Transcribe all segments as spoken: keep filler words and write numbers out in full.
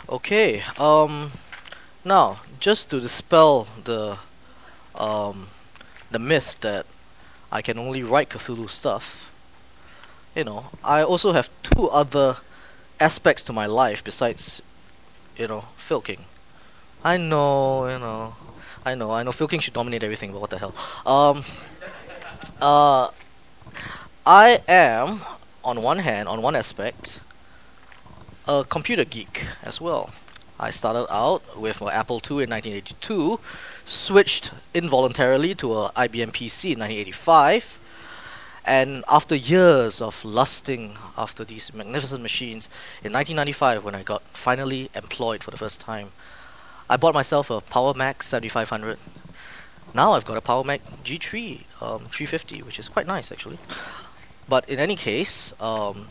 Okay. Um. Now, just to dispel the um the myth that I can only write Cthulhu stuff, you know, I also have two other aspects to my life besides, you know, filking. I know, you know, I know, I know. Filking should dominate everything, but what the hell? Um. Uh. I am, on one hand, on one aspect, a computer geek as well. I started out with an Apple two in nineteen eighty-two, switched involuntarily to a I B M P C in nineteen eighty-five, and after years of lusting after these magnificent machines, in nineteen ninety-five, when I got finally employed for the first time, I bought myself a Power Mac seventy-five hundred. Now I've got a Power Mac G three um, three fifty, which is quite nice actually. But in any case, um,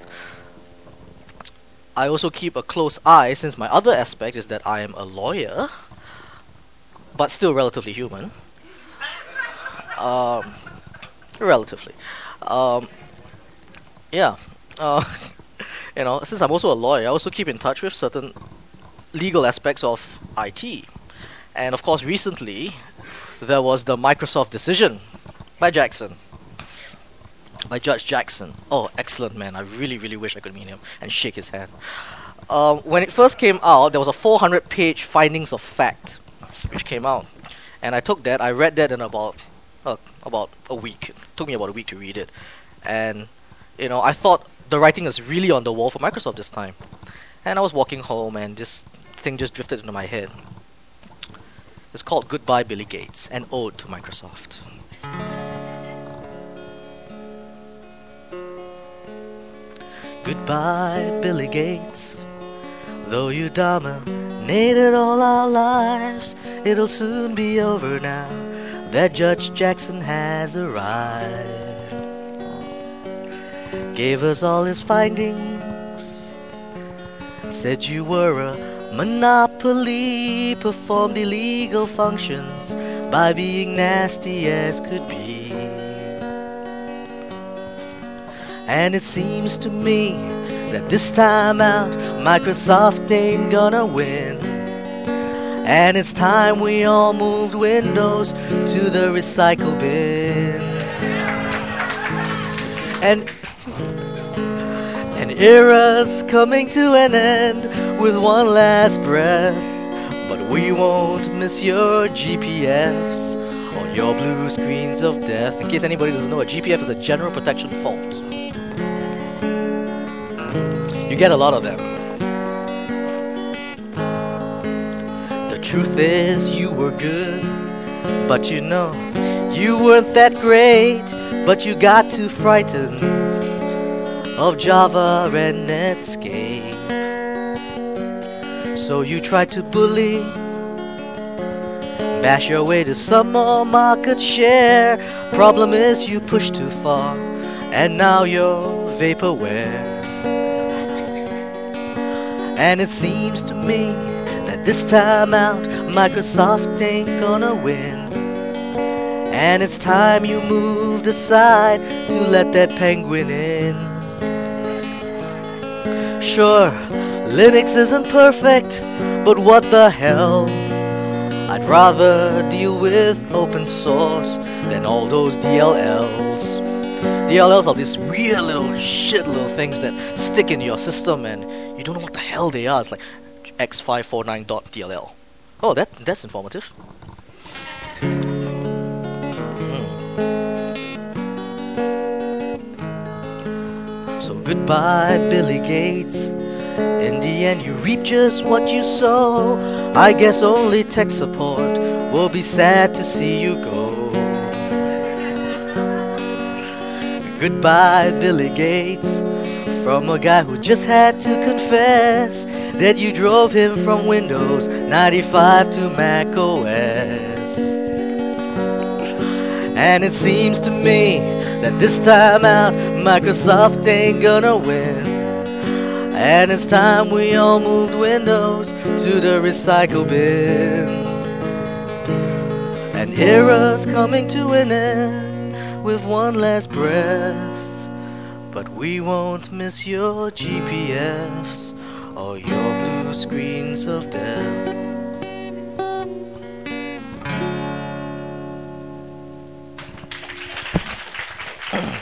I also keep a close eye, since my other aspect is that I am a lawyer, but still relatively human. Um, relatively. Um, yeah. Uh, you know, since I'm also a lawyer, I also keep in touch with certain legal aspects of I T. And of course, recently, there was the Microsoft decision by Jackson. By Judge Jackson. Oh, excellent man. I really, really wish I could meet him and shake his hand. Um, when it first came out, there was a four hundred page findings of fact which came out. And I took that, I read that in about uh, about a week. It took me about a week to read it. And, you know, I thought the writing is really on the wall for Microsoft this time. And I was walking home and this thing just drifted into my head. It's called Goodbye Billy Gates, an ode to Microsoft. Goodbye, Billy Gates. Though you dominated all our lives, it'll soon be over now that Judge Jackson has arrived. Gave us all his findings, said you were a monopoly, performed illegal functions by being nasty as could be. And it seems to me that this time out Microsoft ain't gonna win. And it's time we all moved Windows to the recycle bin. And an era's coming to an end with one last breath. But we won't miss your G P Fs or your blue screens of death. In case anybody doesn't know, a G P F is a general protection fault. You get a lot of them. The truth is you were good, but you know you weren't that great. But you got too frightened of Java and Netscape, so you tried to bully, bash your way to some more market share. Problem is you pushed too far, and now you're vaporware. And it seems to me that this time out Microsoft ain't gonna win. And it's time you moved aside to let that penguin in. Sure, Linux isn't perfect, but what the hell? I'd rather deal with open source than all those D L Ls. D L Ls are these weird little shit little things that stick in your system and you don't know what the hell they are. It's like x five forty-nine dot D L L. Oh, that that's informative. Mm. So goodbye, Billy Gates. In the end, you reap just what you sow. I guess only tech support will be sad to see you go. Goodbye, Billy Gates, from a guy who just had to confess that you drove him from Windows ninety-five to Mac O S. And it seems to me that this time out Microsoft ain't gonna win. And it's time we all moved Windows to the recycle bin. An era's coming to an end with one last breath, but we won't miss your G P Fs or your blue screens of death.